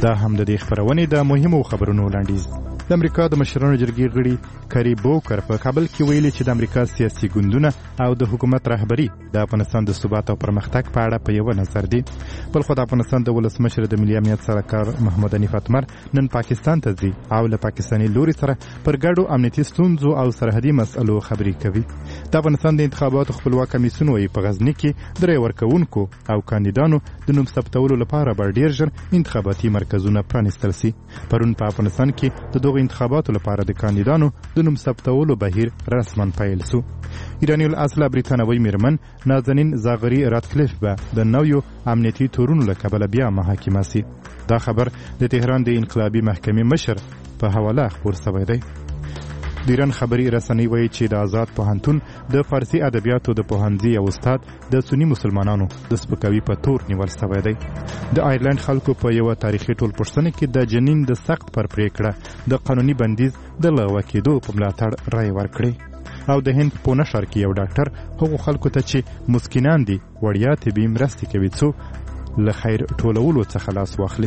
دا هم د دې خبرونې د مهمو خبرونو وړاندیز. د امریکا د مشرانو جرګې غړي کری بوکر په کابل کې ویلي چې د امریکا سیاسي ګوندونه او د حکومت رهبري د افغانستان د ثبات او پرمختګ په اړه په یو نظر دي. بل خو د افغانستان د ولسمشر د ملي امنیت سلاکار محمد حنیف اتمر نن پاکستان ته ځي او له پاکستاني لوري سره پر ګډو امنیتي ستونزو او سرحدي مسئلو خبرې کوي. د افغانستان د انتخاباتو خپلواک کمیسیون وايي په غزني کې د رای ورکوونکو او کاندیدانو د نوم ثبتولو لپاره به ډیر ژر انتخاباتي مرکزونه پرانیستل شي. پرون په افغانستان کې د دغو انتخاباتو لپاره د کاندیدانو د نوم ثبتولو بهیر رسما پیل شو. ایرانی الاصله بریتانوي میرمن نازنین زاغری راتکلیف به د نویو امنیتي تورونو له کبله بیا محاکمه شي. دا خبر د تهران د انقلابي محکمې مشر په حواله خپور شوی دی. د ایران خبري رسنۍ وایي چې د آزاد پوهنتون د فارسي ادبیاتو د پوهنځي او استاد د سنی مسلمانانو د سپکاوي په تور نیول شوی دی. د آیرلند خلکو په یو تاریخي ټولپوښتنه کې د جنین د سخت پر پریکړه د قانوني بندیز د لغوه کېدو په ملاتړ رای ورکړي. او د هند په نشر کې یو ډاکټر هغو خلکو ته چې مسکینان دي وړیا طبي مرستې کوي څو له خیر ټولولو څخه لاس واخلي.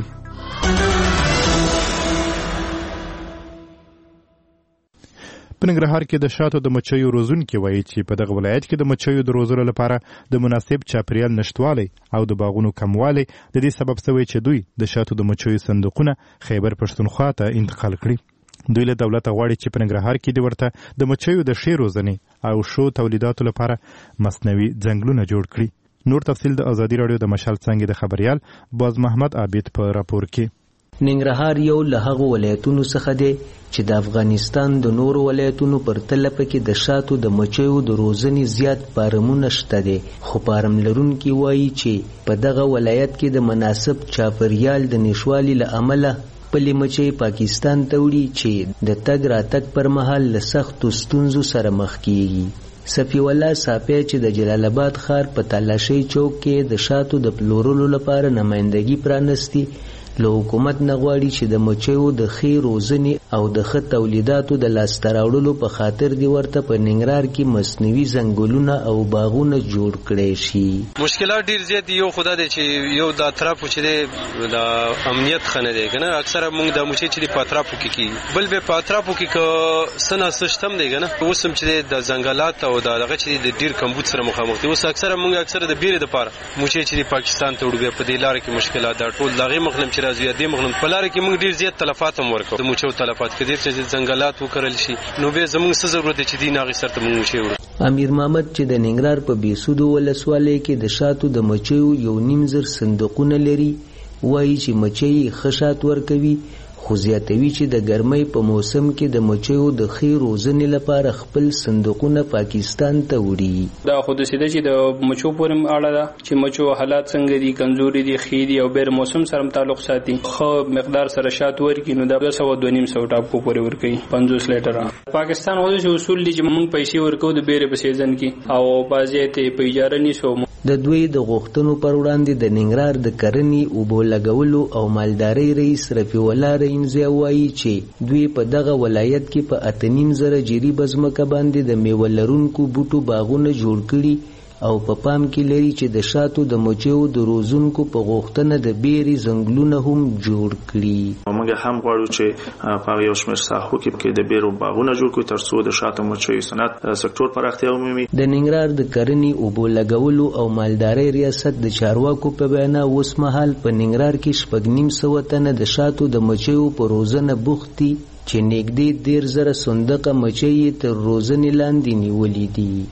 په ننګرهار کې د شاتو د مچیو روزونکي وایي چې په دغه ولایت کې د مچیو د روزلو لپاره د مناسب چاپیریال نشتوالی او د باغونو کموالی د دې سبب شوی چې دوی د شاتو د مچیو صندوقونه خیبر پښتونخوا ته انتقال کړي. دوی له دولته غواړي چې په ننګرهار کې د ورته د مچیو د ښې روزنې او ښو تولیداتو لپاره مصنوعي ځنګلونه جوړ کړي. نور تفصیل د ازادي راډیو د مشال څانګې د خبریال باز محمد عابد په راپور کې. ننګرهار یو له هغو ولایتونو څخه دی چې د افغانستان د نورو ولایتونو پر تله پکې د شاتو د مچیو د روزنې زیات فارمونه شته دي. خو فارم لرونکي وایي چې په دغه ولایت کې د مناسب چاپیریال د نشوالي له امله خپلې مچۍ پاکستان ته وړي چې د تګ راتګ پر مهال له سختو ستونزو سره مخ کیږي. صفی الله صافی چې د جلال آباد ښار په تالاشۍ چوک کې د شاتو د پلورلو لپاره نمایندګي پرانستی له حکومت نه غواړي چې د مچیو د ښې روزنې او د ښه تولیداتو د لاسته راوړلو په خاطر دی ورته په ننګرهار کې مصنوعي ځنګلونه او باغونه جوړ کړی شي. مشکلات ډیر زیات یو خدا دی چې یو د اطرافو چې دی د امنیت خنه دی کنه اکثره موږ د مچۍ چې په اطرافو کې کی بل به په اطرافو کې ک سنا سیستم دی کنه اوس هم چې د ځنګلات او دغه چې د ډیر کمبود سره مخامخ دي. اوس اکثره د بیره د پاره مچۍ چې پاکستان ته وړي په دې لار کې مشکلات دا ټول دغه مخنم راځي د مغنم په لار کې موږ ډیر زیات تلفات هم ورکو. د مچو تلفات کړي چې ځنګلات وکړل شي نو به زموږ څه ضرورت دی چې دی ناغي سره موږ مچي وړو. امیر محمد چې د ننګرهار په بیسودو ولسوالۍ کې د شاتو د مچیو یو نیم زر صندوقونه لري وایي چې مچۍ ښه شات ورکوي خو زیاتوي چې د ګرمۍ په موسم کې د مچیو د ښې روزنې لپاره خپل صندوقونه پاکستان ته وړي. دا خو د سیده چې د مچو پورې اړه ده چې مچو حالات څنګه دي کمزوري دي ښې دي او بیر موسم سره تعلق ساتي. خو مقدار سره شات ورکړي نو د 200 ټاپو پورې ورکړي 50 لیټره. پاکستان هغه چې اصول دي چې موږ پیسې ورکو د بیره په سیزن کې او بازي ته په اجاره نیسو. د دوی د غوښتنو پر وړاندې د ننګرهار د کرنې اوبو لګولو او مالدارۍ رئیس رفیع الله رئیمزی وایي چې دوی په دغه ولایت کې په 8.5 جریبه ځمکه باندې د میوه لرونکو بوټو باغونه جوړ کړي او په پام کې لري چې د شاتو د مچیو د روزونکو په غوښتنه د بیري ځنګلونه هم جوړ کړي. موږ هم غواړو چې په یو شمېر ساحو کې د بیرو باغونه جوړ کړو ترڅو د شاتو مچیو صنعت سکتور پراختیا ومومي. د ننګرهار د کرنې اوبو لګولو او مالدارۍ ریاست د چارواکو په بیان اوس مهال په ننګرهار کې 950 تنه د شاتو د مچیو په روزنه بوخت دي چې نږدې 10,000 صندوقه مچۍ تر روزنې لاندې نیولې دي.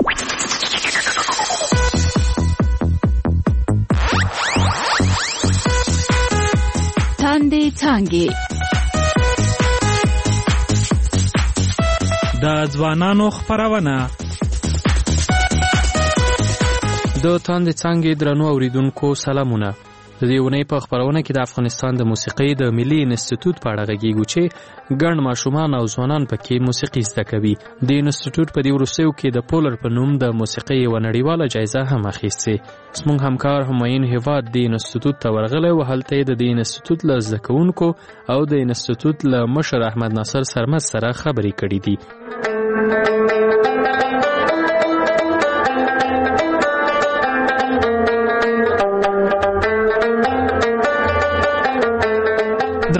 څانګې د ځوانانو خبرونه د تاندې څانګې درنو اوریدونکو سلامونه. د دې ونې په خبرونه کې د افغانستان د موسیقۍ د ملي انسټیټیوټ په اړه غږیږو چې ګڼ ماشومان او ځوانان پکې موسیقي زده کوي. د انسټیټیوټ په دې وروستیو کې د پولر په نوم د موسیقۍ یوه نړیواله جایزه هم اخیستې. زموږ همکار همایون هیواد د انسټیټیوټ ته ورغلی و. هلته یې د دې انسټیټیوټ له زده کوونکو او د انسټیټیوټ له مشر احمد ناصر سرمد سره خبرې کړې دي.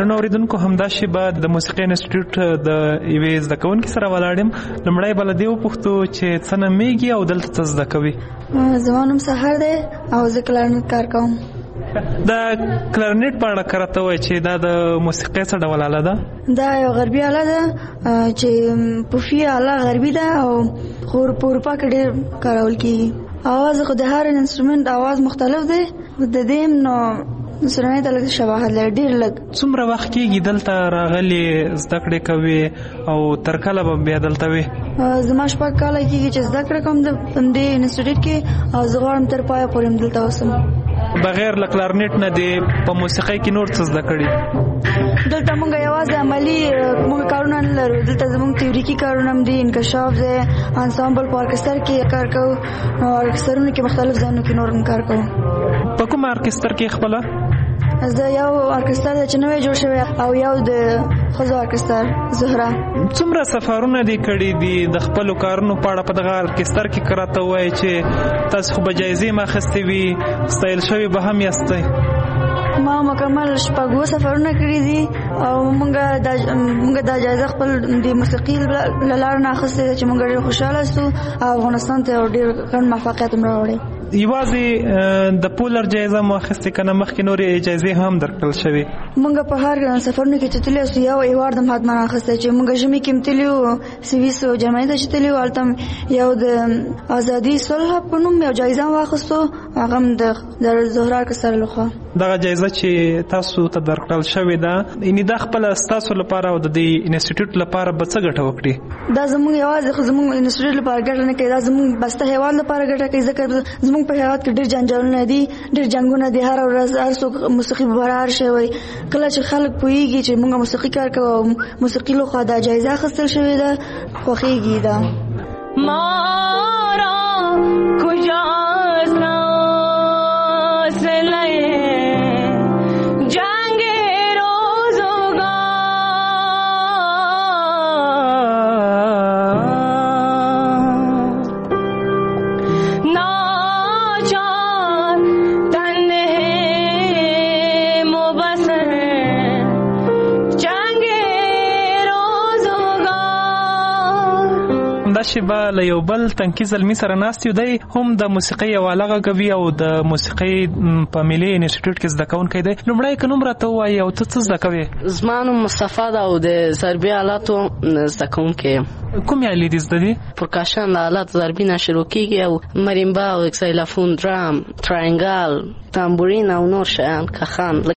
درنو اوریدونکو همدا شیبه د موسیقي انسټیټیوټ د یوې زده کوونکي سره ولاړم. لومړی به له دې وپوښتو چې څه نومیږي او دلته څه زده کوي. زما نوم سحر دی او زه کلارنیټ کار کوم. د کلارنیټ په اړه راته وایي چې دا د موسیقۍ څه ډول آله ده؟ دا یو غربي آله ده چې پوفي آله غربي ده او خو په اروپا کې ډېر کارول کېږي. اواز خو د هر انسټرومنټ اواز مختلف دی، د دې نو سرنۍ ته لږ شباهت لري، ډېر لږ. څومره وخت کېږي دلته راغلي زده کړې کوي او تر کله به بیا دلته وي؟ زما 6 کاله کېږي چې زده کړه کوم د دې انسټیټیوټ کې او زه غواړم تر پایه پورې دلته اوسم. بغیر له کلارنیټ نه دې په موسیقۍ کې نور څه زده کړي؟ دلته موږ یوازې عملي موږ کارونه نه لرو، دلته زموږ تیوریکي کارونه هم دي، انکشاف دی، انسامبل په ارکستر کې کار کوو، ارکسترونو کې مختلف ځایونو کې نور کار کوو. په کوم ارکستر کې خپله؟ زه یو ارکستر چې نوی جوړ شوی او یو د ښځو ارکستر زهره. څومره سفرونه دې کړي دي د خپلو کارونو په اړه په دغه ارکستر کې که راته ووایې چې تاسو خو به جایزې هم اخیستې وي، ستایل شوي به هم یاستئ؟ ما مکمل 6 سفرونه کړي دي او موږ دا جایزه خپل د موسیقي له لارې نه اخیستې ده چې موږ ډېر خوشحاله شو او افغانستان ته ډېر ګڼ موفقیت هم راوړی. یوازې د پولر جایزه مو اخیستې که نه مخکې نورې جایزې هم درکړل شوې؟ موږ په هر سفرونو کې چې تللي یو ایوارډ هم حتما اخیستی چې موږ ژمي کې هم تللي وو، سویس او جرمني ته چې تللي وو، هلته یو د ازادي صلح په نوم یو جایزه هم واخیستو، هغه هم د زهره ارکستر لخوا. دغه جایزه چې تاسو ته درکړل شوې ده یعنې دا خپله ستاسو لپاره او د دې انسټیټیوټ لپاره به څه ګټه وکړي؟ دا زموږ یوازې خو زموږ انسټیټیوټ لپاره ګټه نه کوي، دا زموږ بسته هېواد لپاره ګټه کوي، ځکه زموږ په هېواد کې ډېر جنجالونه دي، ډېر جنګونه دي، هر ورځ هر څوک موسیقي به برابر شوی. کله چې خلک پوهېږي چې موږ موسیقي کار کوو او موسیقي لخوا دا جایزه اخیستل شوې ده، خوښېږي. دا مارا کجاست ناسله جنگ روزگار ناچار تنه مبصر جنگ روزگار. دا شیبه له یو بل تنکي زلمي سره ناست یو، دی هم د موسیقۍ یو آله غږوي او د موسیقۍ په ملي انسټیټیوټ کې زده کوونکی دی. لومړی که نوم راته ووایي او ته څه زده کوې؟ زما نوم مصطفی ده او د ضربي آلاتو زده کوونکی یم. کومې آلې دې زده دي؟ پرکاشن د آلاتو ضربي نه شروع کېږي او مریمبا او اکسایلافون، درام، تراینګل، تامبورین او نور شیان، کخان.